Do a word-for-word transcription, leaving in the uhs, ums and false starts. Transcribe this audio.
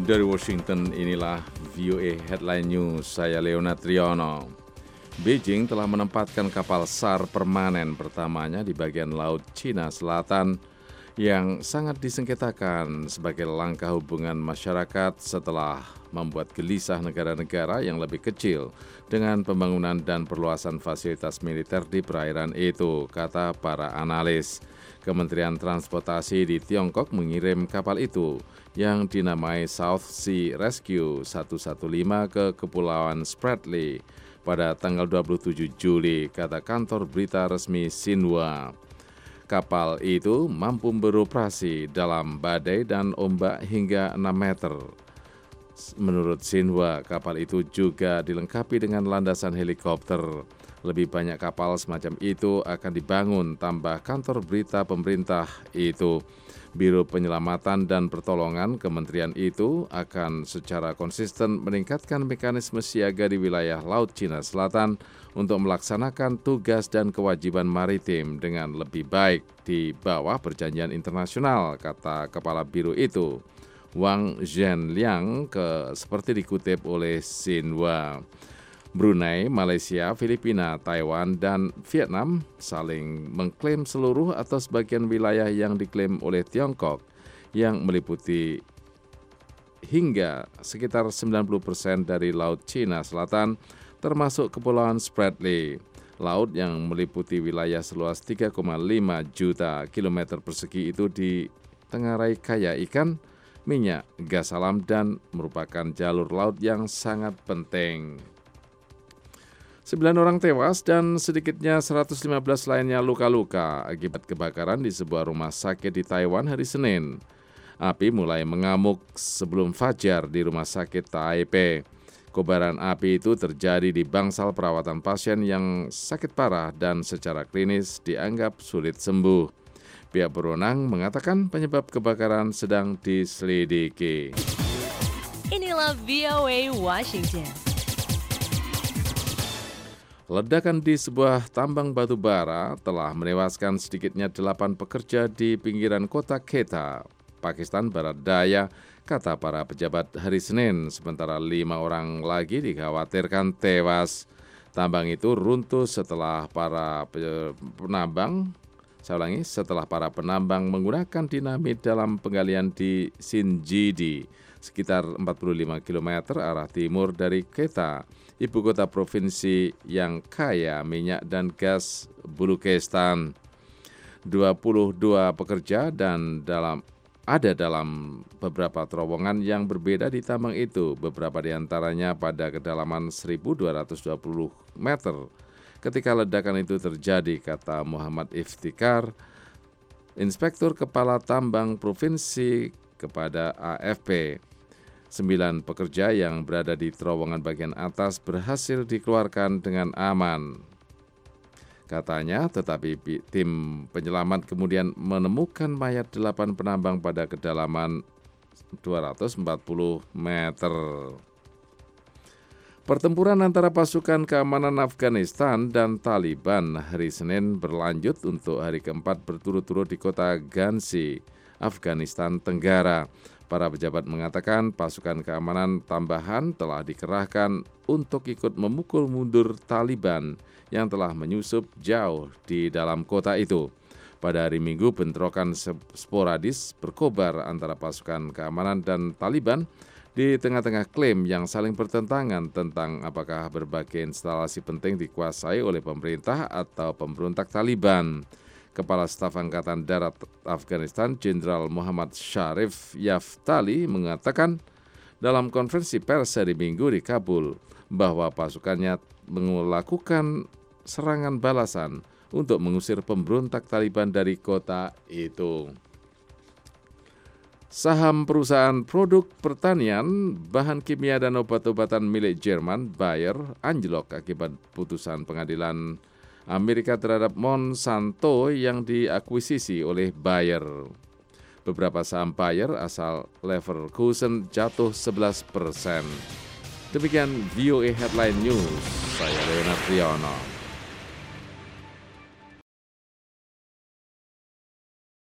Dari Washington, inilah V O A Headline News, saya Leonard Triono. Beijing telah menempatkan kapal SAR permanen pertamanya di bagian Laut Cina Selatan yang sangat disengketakan sebagai langkah hubungan masyarakat setelah membuat gelisah negara-negara yang lebih kecil dengan pembangunan dan perluasan fasilitas militer di perairan itu, kata para analis. Kementerian Transportasi di Tiongkok mengirim kapal itu yang dinamai South Sea Rescue seratus lima belas ke Kepulauan Spratly pada tanggal dua puluh tujuh Juli, kata kantor berita resmi Xinhua. Kapal itu mampu beroperasi dalam badai dan ombak hingga enam meter. Menurut Xinhua, kapal itu juga dilengkapi dengan landasan helikopter. Lebih banyak kapal semacam itu akan dibangun, tambah kantor berita pemerintah itu. Biro Penyelamatan dan Pertolongan Kementerian itu akan secara konsisten meningkatkan mekanisme siaga di wilayah Laut Cina Selatan untuk melaksanakan tugas dan kewajiban maritim dengan lebih baik di bawah perjanjian internasional, kata Kepala Biro itu, Wang Zhenliang, ke, seperti dikutip oleh Xinhua. Brunei, Malaysia, Filipina, Taiwan, dan Vietnam saling mengklaim seluruh atau sebagian wilayah yang diklaim oleh Tiongkok yang meliputi hingga sekitar sembilan puluh persen dari Laut Cina Selatan termasuk Kepulauan Spratly. Laut yang meliputi wilayah seluas tiga koma lima juta kilometer persegi itu ditengarai kaya ikan, minyak, gas alam, dan merupakan jalur laut yang sangat penting. Sembilan orang tewas dan sedikitnya seratus lima belas lainnya luka-luka akibat kebakaran di sebuah rumah sakit di Taiwan hari Senin. Api mulai mengamuk sebelum fajar di rumah sakit Taipei. Kobaran api itu terjadi di bangsal perawatan pasien yang sakit parah dan secara klinis dianggap sulit sembuh. Pihak berwenang mengatakan penyebab kebakaran sedang diselidiki. Inilah V O A Washington. Ledakan di sebuah tambang batu bara telah menewaskan sedikitnya delapan pekerja di pinggiran kota Quetta, Pakistan Barat Daya, kata para pejabat hari Senin, sementara lima orang lagi dikhawatirkan tewas. Tambang itu runtuh setelah para penambang, saya ulangi, setelah para penambang menggunakan dinamit dalam penggalian di Sinjidi, sekitar empat puluh lima kilometer arah timur dari Quetta, ibu kota provinsi yang kaya minyak dan gas Balochistan. dua puluh dua pekerja dan dalam ada dalam beberapa terowongan yang berbeda di tambang itu, beberapa di antaranya pada kedalaman seribu dua ratus dua puluh meter. Ketika ledakan itu terjadi, kata Muhammad Iftikhar, Inspektur Kepala Tambang Provinsi, kepada A F P. Sembilan pekerja yang berada di terowongan bagian atas berhasil dikeluarkan dengan aman, katanya, tetapi tim penyelamat kemudian menemukan mayat delapan penambang pada kedalaman dua ratus empat puluh meter. Pertempuran antara pasukan keamanan Afghanistan dan Taliban hari Senin berlanjut untuk hari keempat berturut-turut di kota Ghazni, Afghanistan Tenggara. Para pejabat mengatakan pasukan keamanan tambahan telah dikerahkan untuk ikut memukul mundur Taliban yang telah menyusup jauh di dalam kota itu. Pada hari Minggu, bentrokan sporadis berkobar antara pasukan keamanan dan Taliban di tengah-tengah klaim yang saling bertentangan tentang apakah berbagai instalasi penting dikuasai oleh pemerintah atau pemberontak Taliban. Kepala Staf Angkatan Darat Afghanistan, Jenderal Muhammad Sharif Yaftali, mengatakan dalam konferensi pers hari Minggu di Kabul bahwa pasukannya melakukan serangan balasan untuk mengusir pemberontak Taliban dari kota itu. Saham perusahaan produk pertanian, bahan kimia dan obat-obatan milik Jerman, Bayer, anjlok akibat putusan pengadilan Amerika terhadap Monsanto yang diakuisisi oleh Bayer. Beberapa saham Bayer asal Leverkusen jatuh sebelas persen. Demikian V O A Headline News, saya Leonard Triono.